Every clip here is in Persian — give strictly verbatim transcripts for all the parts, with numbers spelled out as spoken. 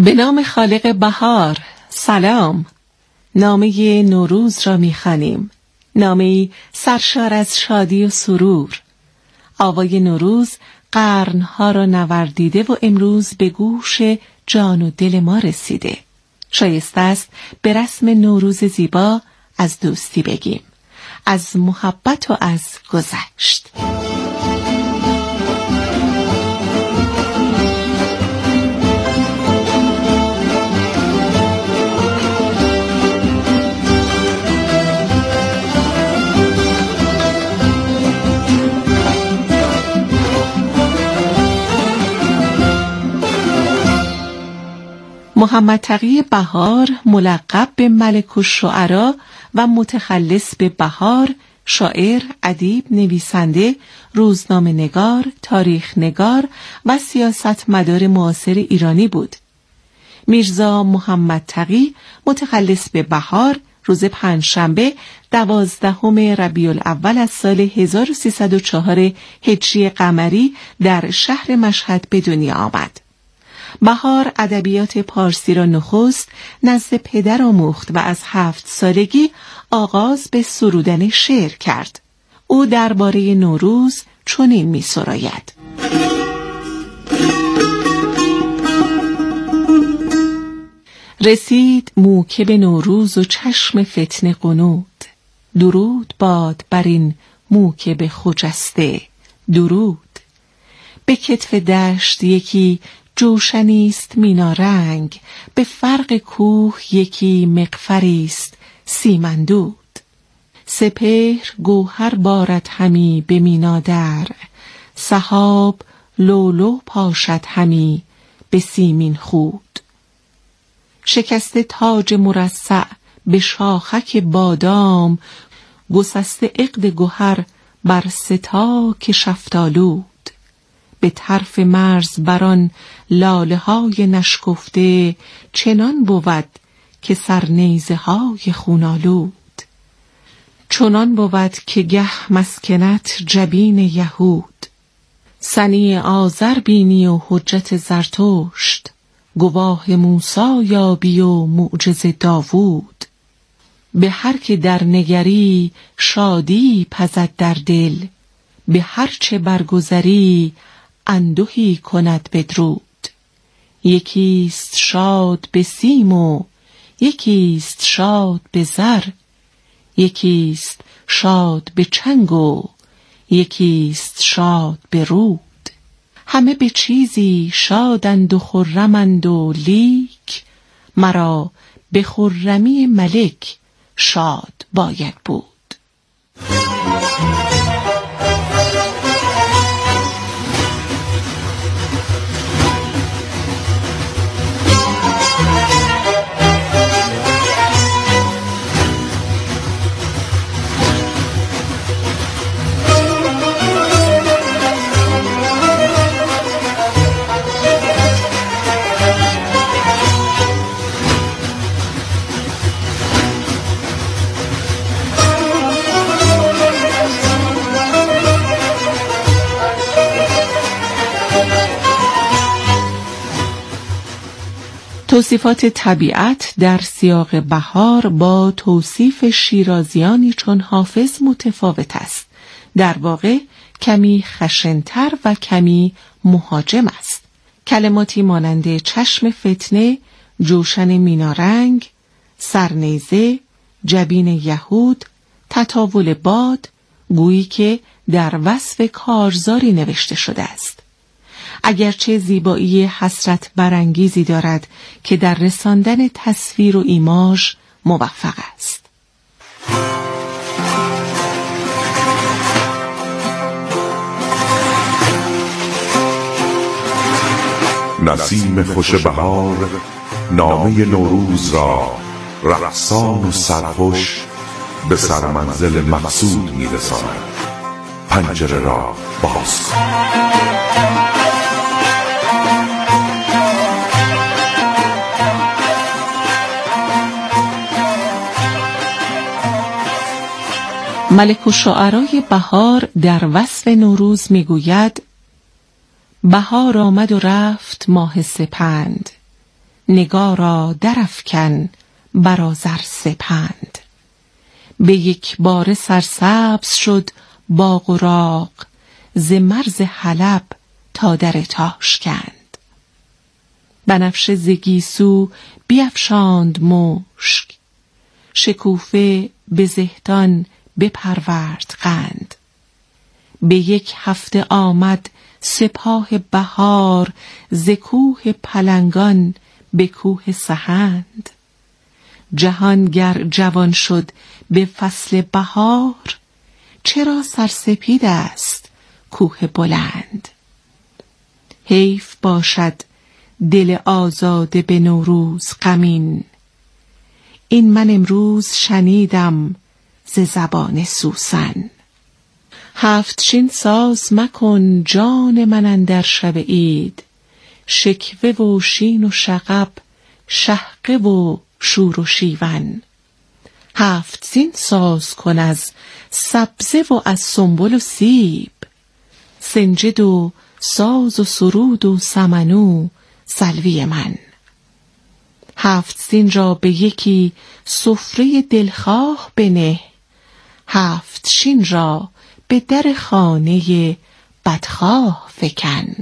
به نام خالق بهار. سلام. نامه نوروز را می‌خوانیم. نامه‌ای سرشار از شادی و سرور. آوای نوروز قرنها را نوردیده و امروز به گوش جان و دل ما رسیده. شایسته است به رسم نوروز زیبا از دوستی بگیم، از محبت و از گذشت. محمد تقی بهار، ملقب به ملک الشعرا و متخلص به بهار، شاعر، ادیب، نویسنده، روزنامه نگار، تاریخ نگار و سیاستمدار معاصر ایرانی بود. میرزا محمد تقی، متخلص به بهار، روز پنجشنبه دوازدهم ربیع الاول از سال هزار و سیصد و چهار هجری قمری در شهر مشهد به دنیا آمد. بهار ادبیات پارسی را نخست نزد پدر آموخت و از هفت سالگی آغاز به سرودن شعر کرد. او درباره نوروز چنین می‌سراید: رسید موکب نوروز و چشم فتنه غنود، درود باد بر این موکب خجسته، درود. به کتف دشت یکی جوشنیست مینارنگ، به فرق کوه یکی مغفریست سیمندود. سپهر گوهر بارد همی به مینادر، سحاب لولو پاشد همی به سیمین خود. شکسته تاج مرصع به شاخک بادام، گسسته عقد گوهر بر ستاک شفتالود. به طرف مرز بران لاله های نشکفته، چنان بود که سرنیزه های خونالود. چنان بود که گه مسکنت جبین یهود، سنی آذر بینی و حجت زرتشت، گواه موسی یابی و معجز داوود. به هر که در نگری شادی پزد در دل، به هر چه برگذری اندوهی کند بدرود. یکیست شاد به سیم و یکیست شاد به زر، یکیست شاد به چنگ و یکیست شاد به رود. همه به چیزی شادند و خرمند و لیک، مرا به خرمی ملک شاد باید بود. توصیفات طبیعت در سیاق بهار با توصیف شیرازیانی چون حافظ متفاوت است. در واقع کمی خشن‌تر و کمی مهاجم است. کلماتی مانند چشم فتنه، جوشن مینارنگ، سرنیزه، جبین یهود، تطاول باد، گویی که در وصف کارزاری نوشته شده است. اگرچه زیبایی حسرت برانگیزی دارد که در رساندن تصویر و ایماژ موفق است. نسیم خوش بهار نامه نوروز را رقصان و سرخوش به سرمنزل مقصود می‌رساند. پنجره را باز کن. ملک الشعرای بهار در وصف نوروز میگوید: بهار آمد و رفت ماه سپند، نگارا درافکن بر آذر سپند. به یک باره سرسبز شد باغ و راغ، ز مرز حلب تا در تاشکند. بنفشه ز گیسو بیفشاند مشک، شکوفه به زهدان بپرورد قند. به یک هفته آمد سپاه بهار، ز کوه پلنگان به کوه سهند. جهان گر جوان شد به فصل بهار، چرا سرسپید است کوه بلند. حیف باشد دل آزاده به نوروز غمین، این من امروز شنیدم ز زبان سوسن. هفت چین ساز مکن جان من اندر شب عید، شکوه و شین و شغب شهقه و شور و شیون. هفت زین ساز کن از سبزه و از سنبل و سیب، سنجد و ساز و سرود و سمنو سلوی من. هفت زین را به یکی سفره دلخواه بنه، هفت شین را به در خانه بدخواه فکن.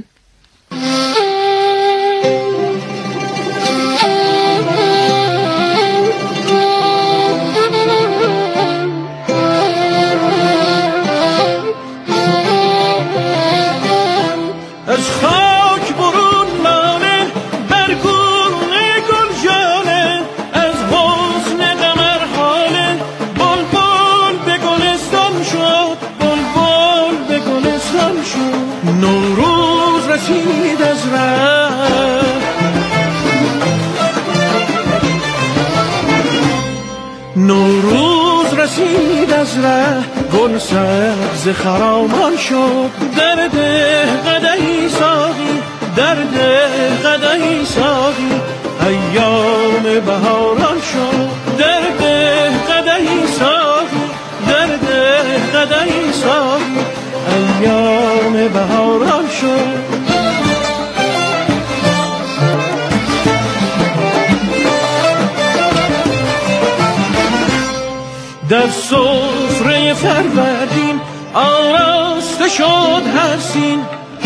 از خاک برون لاله بر گونه گل جانه، از حسن قمر حاله بلبل به گلستان شد، بلبل به گلستان شد. نوروز رسید از ره، نوروز رسید از ره، گل سبز خرامان شد. در ده قدحی ساقی، در ده قدحی ساقی، ایام بهاران شد. در ده قدحی ساقی، در ده قدحی ساقی، ایام بهاران شد. در سفره فروردین آراسته شد هر سین،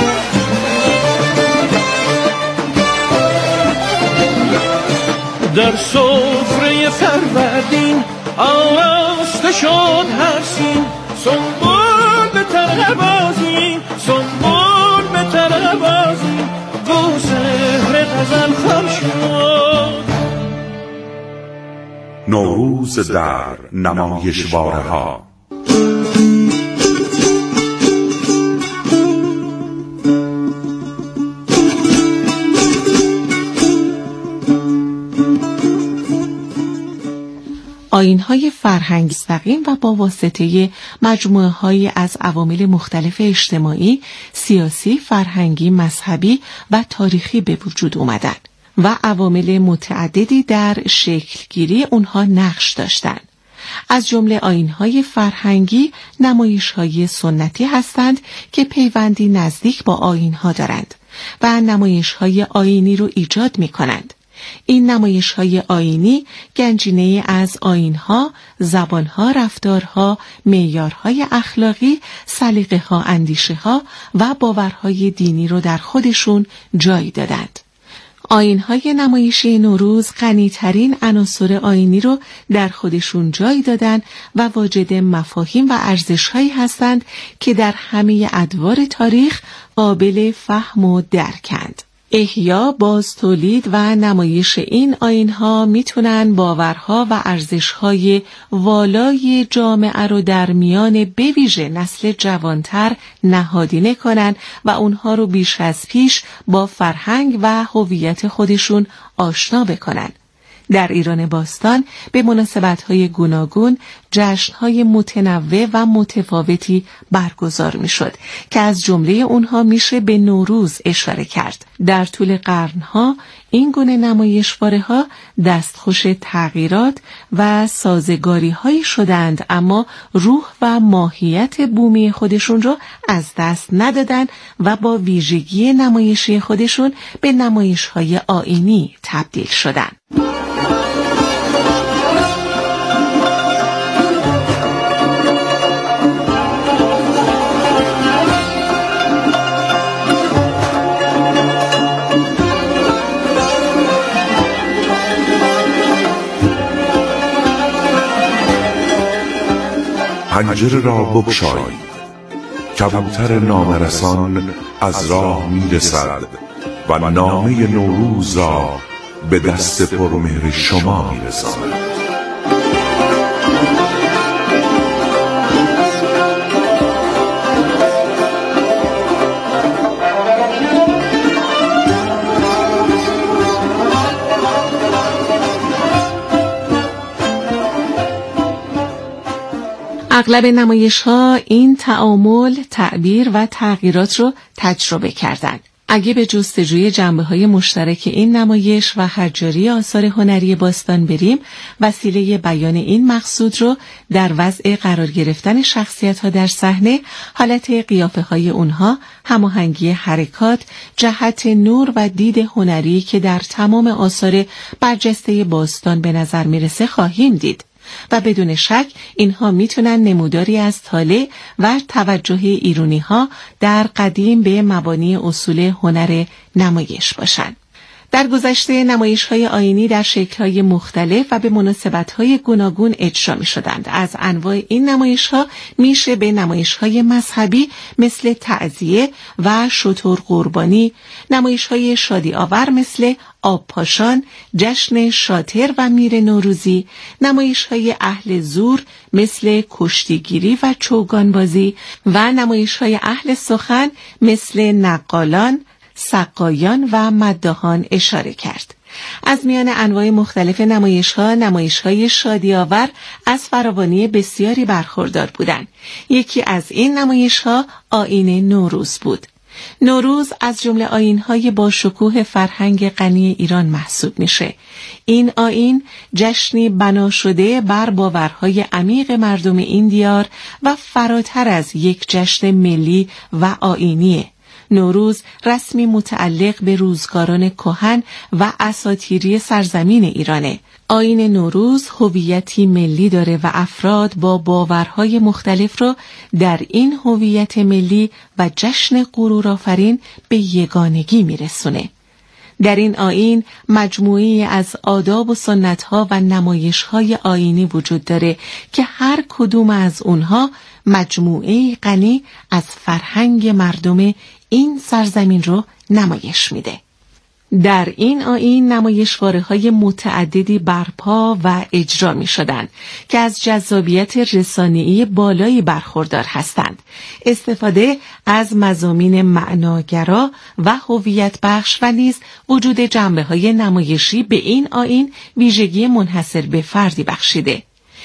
در سفره فروردین آراسته شد هر سین. سنبل به ترقبازی، سنبل به ترقبازی، گو سحر غزل خوان شد. نوروز در نمایشواره ها. آیین‌های فرهنگی مستقیم و با واسطه مجموعه‌هایی از عوامل مختلف اجتماعی، سیاسی، فرهنگی، مذهبی و تاریخی به وجود آمدند و عوامل متعددی در شکلگیری اونها نقش داشتند. از جمله آیین‌های فرهنگی نمایش‌های سنتی هستند که پیوندی نزدیک با آیین‌ها دارند و نمایش‌های آیینی رو ایجاد می‌کنند. این نمایش‌های آیینی گنجینه از آیین‌ها، زبان‌ها، رفتارها، معیارهای اخلاقی، سلیقه‌ها، اندیشه‌ها و باورهای دینی رو در خودشون جای دادند. آیین‌های نمایشی نوروز غنی‌ترین عناصر آیینی رو در خودشون جای دادن و واجد مفاهیم و ارزش‌هایی هستند که در همه ادوار تاریخ قابل فهم و درکند. احیا، باز تولید و نمایش این آیین‌ها میتونن باورها و ارزش‌های والای جامعه رو در میان به ویژه نسل جوانتر نهادینه کنن و اونها رو بیش از پیش با فرهنگ و هویت خودشون آشنا بکنن. در ایران باستان به مناسبت‌های گوناگون جشن‌های متنوع و متفاوتی برگزار می‌شد که از جمله اونها میشه به نوروز اشاره کرد. در طول قرن‌ها این گونه نمایشواره‌ها دستخوش تغییرات و سازگاری‌هایی شدند، اما روح و ماهیت بومی خودشون رو از دست ندادن و با ویژگی نمایشی خودشون به نمایش‌های آیینی تبدیل شدند. پنجره را بگشایید، کبوتر نامرسان از راه میرسد و نامه نوروز را به دست پرمهر شما میرساند. اغلب نمایش‌ها این تعامل، تعبیر و تغییرات رو تجربه کردند. اگه به جستجوی جنبه‌های مشترک این نمایش و حجاری آثار هنری باستان بریم، وسیله بیان این مقصود رو در وضع قرار گرفتن شخصیت‌ها در صحنه، حالت قیافه‌های اونها، هماهنگی حرکات، جهت نور و دید هنری که در تمام آثار برجسته باستان به نظر میرسه خواهیم دید. و بدون شک اینها میتونن نموداری از طالع و توجه ایرونی‌ها در قدیم به مبانی اصول هنر نمایش باشند. در گذشته نمایش‌های آیینی در شکل‌های مختلف و به مناسبت‌های گوناگون اجرا می‌شدند. از انواع این نمایش‌ها میشه به نمایش‌های مذهبی مثل تعزیه و شتر قربانی، نمایش‌های شادی آور مثل آبپاشان، جشن شاتر و میر نوروزی، نمایش‌های اهل زور مثل کشتیگیری و چوگانبازی و نمایش‌های اهل سخن مثل نقالان، سقایان و مداحان اشاره کرد. از میان انواع مختلف نمایش‌ها، نمایش‌های شادی‌آور از فراوانی بسیاری برخوردار بودند. یکی از این نمایش‌ها آیین نوروز بود. نوروز از جمله آیین‌های با شکوه فرهنگ غنی ایران محسوب میشه. این آیین جشنی بنا شده بر باورهای عمیق مردم این دیار و فراتر از یک جشن ملی و آیینیه. نوروز رسمی متعلق به روزگاران کهن و اساطیری سرزمین ایرانه. آیین نوروز هویتی ملی داره و افراد با باورهای مختلف را در این هویت ملی و جشن غرورآفرین به یگانگی میرسونه. در این آیین مجموعی از آداب و سنت‌ها و نمایش‌های آیینی وجود داره که هر کدوم از اونها مجموعه غنی از فرهنگ مردم این سرزمین رو نمایش میده. در این آیین نمایشواره‌های متعددی برپا و اجرا می شدند که از جذابیت رسانه‌ای بالایی برخوردار هستند. استفاده از مضامین معناگرا و هویت بخش و نیز وجود جنبه‌های نمایشی به این آیین ویژگی منحصر به فردی بخشیده.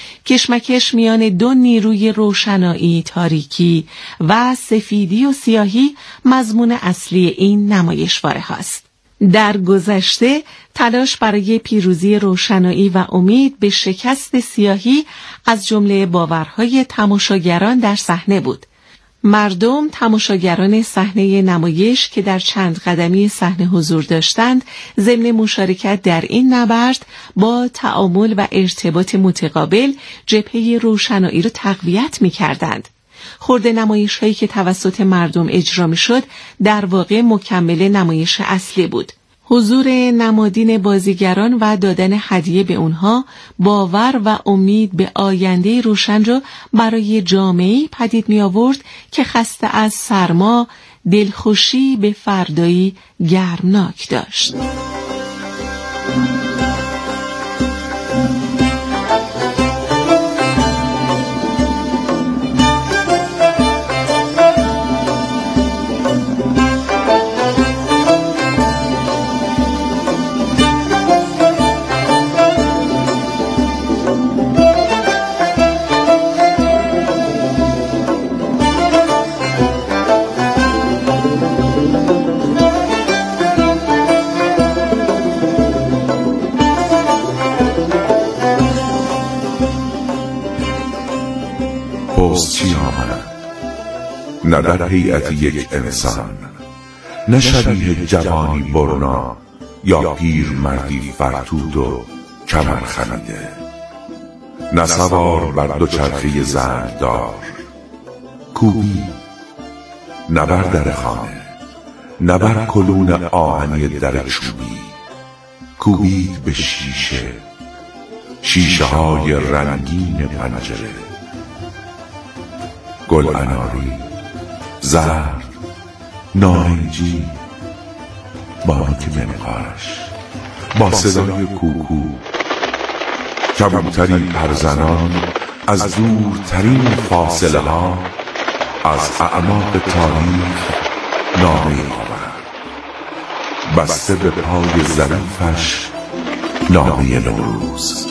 کشمکش میان دو نیروی روشنایی، تاریکی و سفیدی و سیاهی مضمون اصلی این نمایشواره هاست. در گذشته تلاش برای پیروزی روشنایی و امید به شکست سیاهی از جمله باورهای تماشاگران در صحنه بود. مردم تماشاگران صحنه نمایش که در چند قدمی صحنه حضور داشتند، ضمن مشارکت در این نبرد با تعامل و ارتباط متقابل جبهه روشنایی را تقویت می‌کردند. خرده نمایش هایی که توسط مردم اجرا می شد در واقع مکمل نمایش اصلی بود. حضور نمادین بازیگران و دادن هدیه به اونها باور و امید به آینده روشن را برای جامعه‌ای پدید می آورد که خسته از سرما، دلخوشی به فردایی گرمناک داشت. نه در هیئت یک انسان، نه شبیه جوانی برنا یا پیر مردی فرتود و کمر خمیده، نه سوار بر دو چرخه زنگدار. کوبی نه بر در خانه، نه بر کلون آهنی در چوبی، کوبید به شیشه، شیشه های رنگین پنجره. گل اناری، زرد، نارنجی، بانک منقارش با صدای کوکو، کبوتری پرزنان از دورترین فاصله ها از اعماق تاریخ نامه آورد، بسته به پای ظریفش نامه نوروز.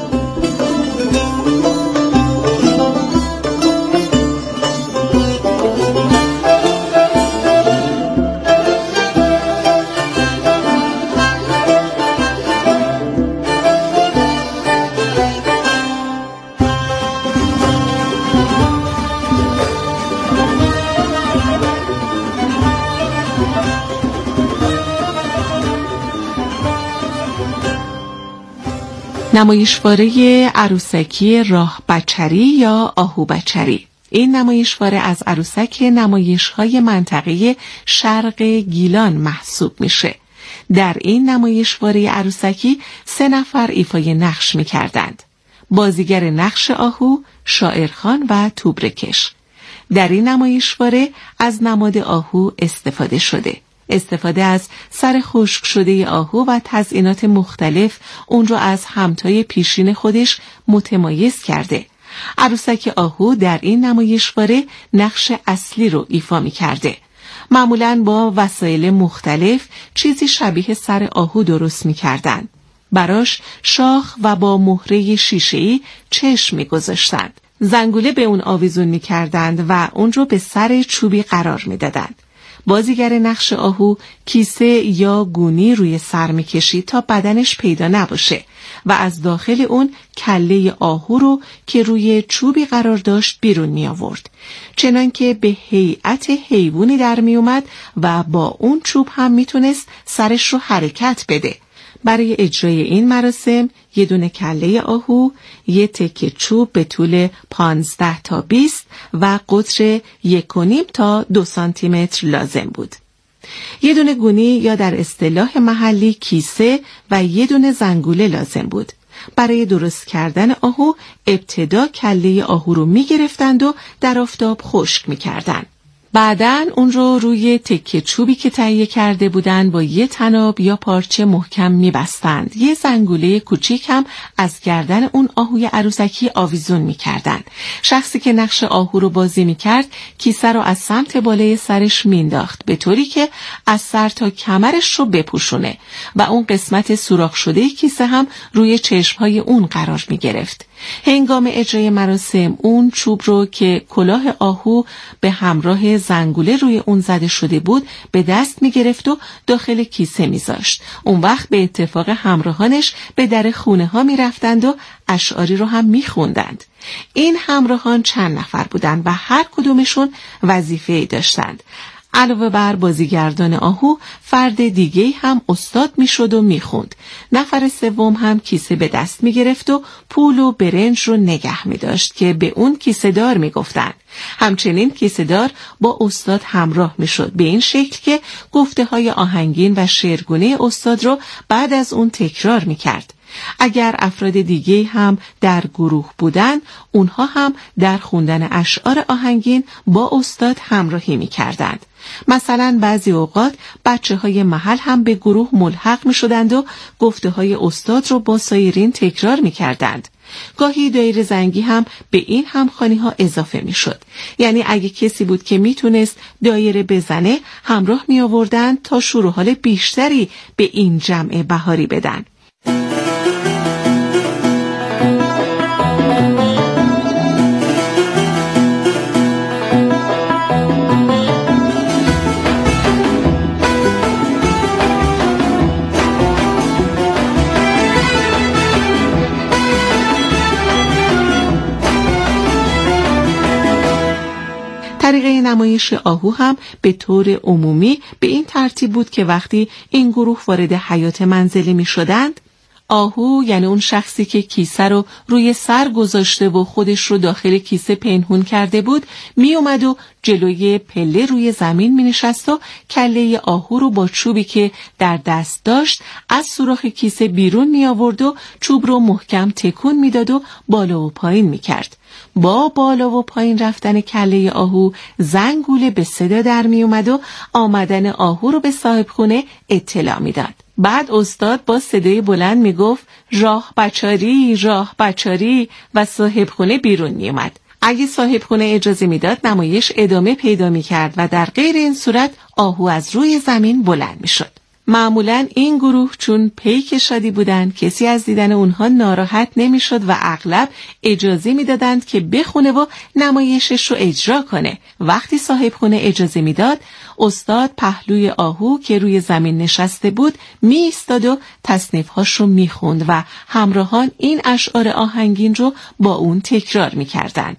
نمایشواره عروسکی راه بچری یا آهو بچری. این نمایشواره از عروسک نمایش‌های منطقه شرق گیلان محسوب میشه. در این نمایشواره عروسکی سه نفر ایفای نقش میکردند: بازیگر نقش آهو، شاعرخوان و توبرکش. در این نمایشواره از نماد آهو استفاده شده. استفاده از سر خشک شده آهو و تزئینات مختلف اون رو از همتای پیشین خودش متمایز کرده. عروسک آهو در این نمایشواره نقش اصلی رو ایفا می کرده. معمولاً با وسایل مختلف چیزی شبیه سر آهو درست می کردن. براش شاخ و با مهره شیشه‌ای چشم می گذاشتند. زنگوله به اون آویزون می کردند و اون رو به سر چوبی قرار می دادند. بازیگر نقش آهو کیسه یا گونی روی سر می کشید تا بدنش پیدا نباشه و از داخل اون کله آهو رو که روی چوبی قرار داشت بیرون می آورد، چنان که به هیئت حیوانی در می اومد و با اون چوب هم می تونست سرش رو حرکت بده. برای اجرای این مراسم یه دونه کله آهو، یه تکه چوب به طول پانزده تا بیست و قطر یک و نیم تا دو سانتی متر لازم بود. یه دونه گونی یا در اصطلاح محلی کیسه و یه دونه زنگوله لازم بود. برای درست کردن آهو ابتدا کله آهو رو می گرفتند و در آفتاب خشک می کردند. بعدن اون رو روی تکه چوبی که تهیه کرده بودن با یه طناب یا پارچه محکم می‌بستند. یه زنگوله کوچیک هم از گردن اون آهوی عروسکی آویزون می‌کردند. شخصی که نقش آهو رو بازی می‌کرد کیسه رو از سمت بالای سرش مینداخت به طوری که از سر تا کمرش رو بپوشونه و اون قسمت سوراخ شده کیسه هم روی چشم‌های اون قرار می‌گرفت. هنگام اجرای مراسم اون چوب رو که کلاه آهو به همراه زنگوله روی اون زده شده بود به دست می گرفت و داخل کیسه می زاشت. اون وقت به اتفاق همراهانش به در خونه ها می رفتند و اشعاری رو هم می خوندند. این همراهان چند نفر بودند و هر کدومشون وظیفه‌ای داشتند. علاوه بر بازیگردان آهو فرد دیگه هم استاد می شد و می خوند. نفر سوم هم کیسه به دست می گرفت و پول و برنج رو نگه می داشت که به اون کیسه دار می گفتن. همچنین کیسه دار با استاد همراه می شد به این شکل که گفته های آهنگین و شعرگونه استاد رو بعد از اون تکرار می کرد. اگر افراد دیگه هم در گروه بودن اونها هم در خوندن اشعار آهنگین با استاد همراهی می کردند. مثلا بعضی اوقات بچه های محل هم به گروه ملحق می شدند و گفته های استاد رو با سایرین تکرار می کردند. گاهی دایره زنگی هم به این همخوانی ها اضافه می شد. یعنی اگه کسی بود که می تونست دایره بزنه همراه می آوردن تا شور و حال بیشتری به این جمع بهاری بدن. طریقه نمایش آهو هم به طور عمومی به این ترتیب بود که وقتی این گروه وارد حیات منزلی می شدند، آهو یعنی اون شخصی که کیسه رو روی سر گذاشته و خودش رو داخل کیسه پنهون کرده بود می اومد و جلوی پله روی زمین می نشست و کله آهو رو با چوبی که در دست داشت از سوراخ کیسه بیرون می آورد و چوب رو محکم تکون می داد و بالا و پایین می کرد. با بالا و پایین رفتن کله آهو زنگوله به صدا در می اومد و آمدن آهو رو به صاحب خونه اطلاع می داد. بعد استاد با صدای بلند می گفت راه بچاری راه بچاری و صاحب خونه بیرون می اومد. اگه صاحب خونه اجازه می داد نمایش ادامه پیدا می کرد و در غیر این صورت آهو از روی زمین بلند می شد. معمولاً این گروه چون پیک شادی بودند کسی از دیدن اونها ناراحت نمی شد و اغلب اجازه می دادند که بخونه و نمایشش رو اجرا کنه. وقتی صاحب خونه اجازه می داد استاد پهلوی آهو که روی زمین نشسته بود می ایستاد و تصنیف‌هاش رو می خوند و همراهان این اشعار آهنگین رو با اون تکرار می کردند.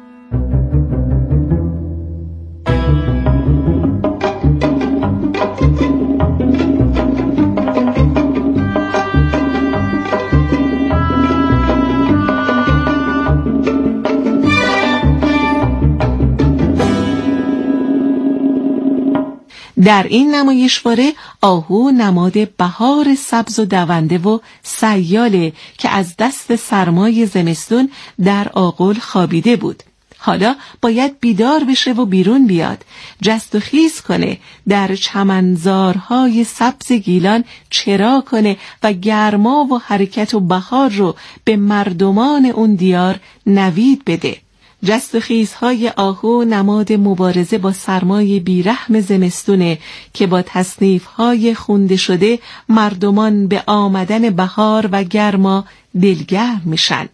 در این نمایشواره آهو نماد بهار سبز و دونده و سیاله که از دست سرمای زمستون در آغل خوابیده بود. حالا باید بیدار بشه و بیرون بیاد، جست و خیز کنه، در چمنزارهای سبز گیلان چرا کنه و گرما و حرکت و بهار رو به مردمان اون دیار نوید بده. جست و خیزهای آهو نماد مبارزه با سرمای بیرحم زمستونه که با تصنیفهای خونده شده مردمان به آمدن بهار و گرما دلگرم میشن.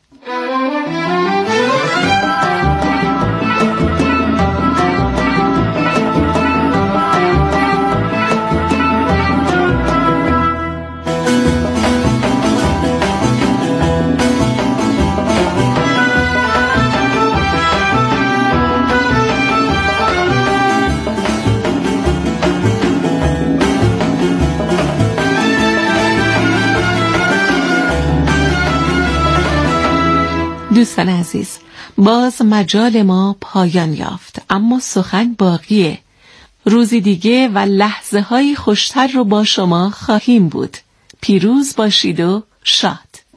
دوستان عزیز، باز مجال ما پایان یافت، اما سخن باقیه. روزی دیگه و لحظه های خوشتر رو با شما خواهیم بود. پیروز باشید و شاد.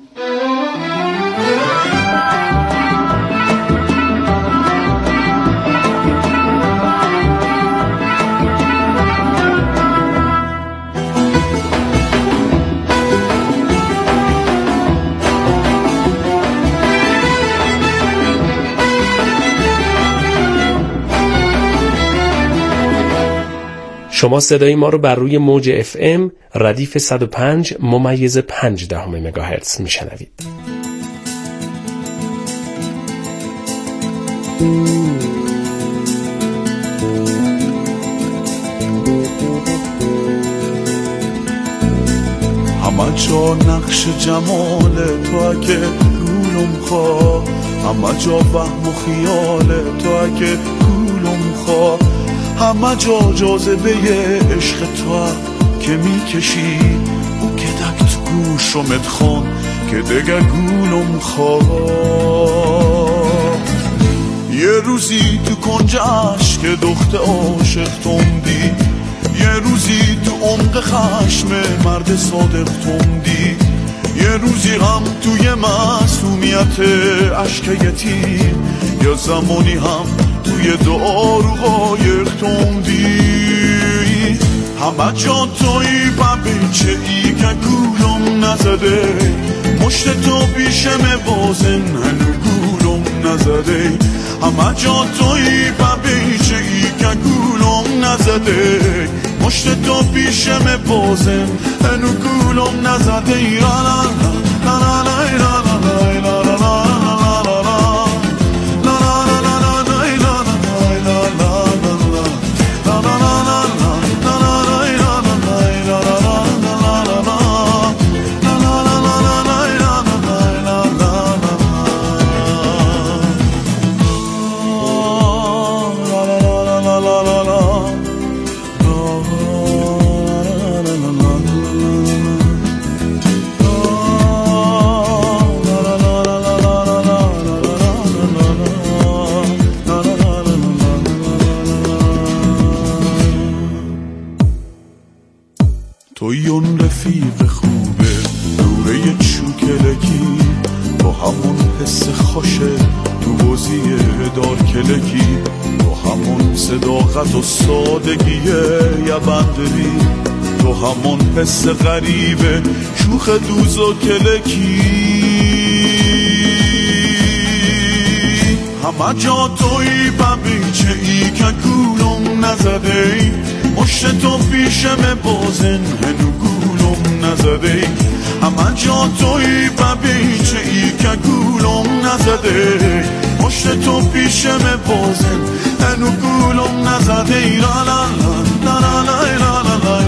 شما صدای ما رو بر روی موج اف ام ردیف صد و پنج ممیز پنج دهم مگاهرتز میشنوید. همه جا نقش جمال تو اگه گولم خواه، همه جا وهم و خیال تو اگه گولم خواه، همه جا جاذبه عشق تو که میکشی او که دک تو گوشمت خون که دگه گولم خواه. یه روزی تو کنجش که دخت عاشق توندی، یه روزی تو عمق خشم مرد صادق توندی، یه روزی هم توی معصومیت عشق یتیم، یا زمانی هم توی دعا رو قایق توندی. همه جا توی ببیچه ای که گولم نزده، مشت تو پیشم بازن هنو گولم نزده. همه جا توی ببیچه ای که گولم نزده، مشت تو پیشم بازن هنو گولم نزده. لا لا لا لا لا لا لا لا لا. توی اون رفیق خوبه دوره چوکلکی، با همون حس خوشه تو بازی دار کلکی، با همون صداقت و سادگی یه بندری، تو همون حس غریبه شوخ دوز و کلکی، همه جا توی ببیچه ای که گولم نزده ای، مشت تو پیشم بازن هنو گولم نزده ای، همه جا توی ببیچه ای که گولم نزده ای، مشت تو پیشم بازن هنو گولم نزده ای، لا لا لا لا لا لا لا لا.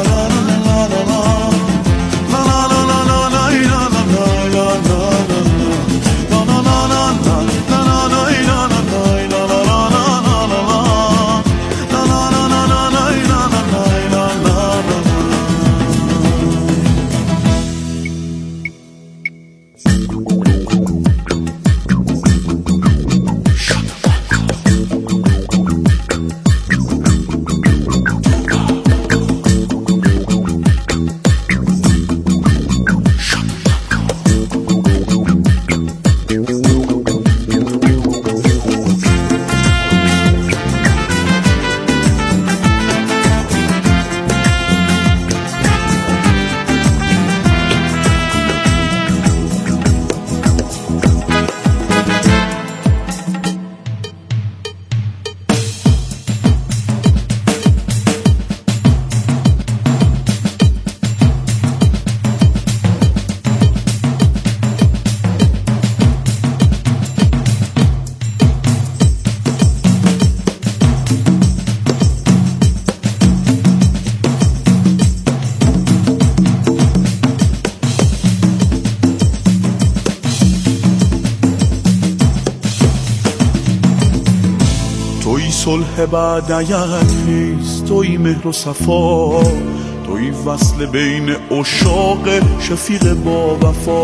صلح بعد یک خیز، توی مهر و صفا، توی وصل بین عشاق شفیق با وفا،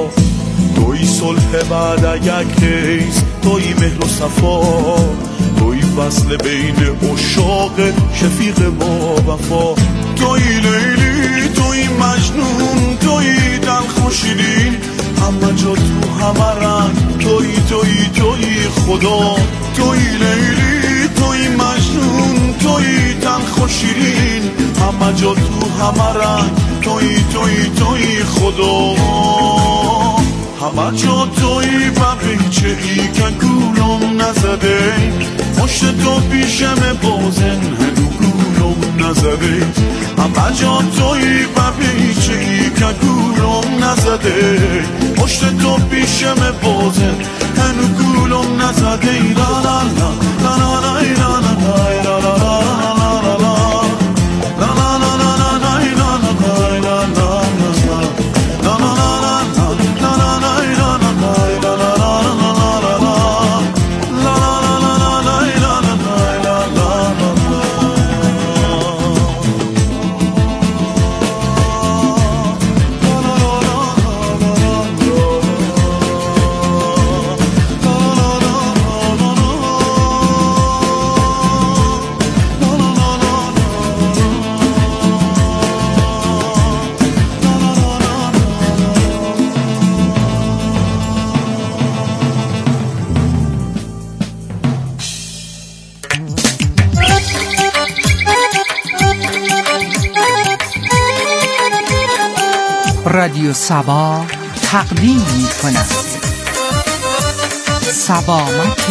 توی صلح بعد یک خیز، توی مهر و صفا، توی وصل بین عشاق شفیق با وفا، توی لیلی توی مجنون توی دلخوش شیرین، همه جا تو همه رنگ توی توی توی خدا، توی لیلی توی مجنون توی تلخ و شیرین، همه جا تو همه رنگ توی توی توی خدا، همه جا توی ببیچه ای که گولم نزده، مشت تو پیشم بازن هنو گولم نزده، همه جا توی ببیچه ای که گولم نزده، مشت تو پیشم بازن هنو گولم نزده، لا لا لا لا لا لا لا لا لا لا. رادیو سبا تقدیم می کند سبا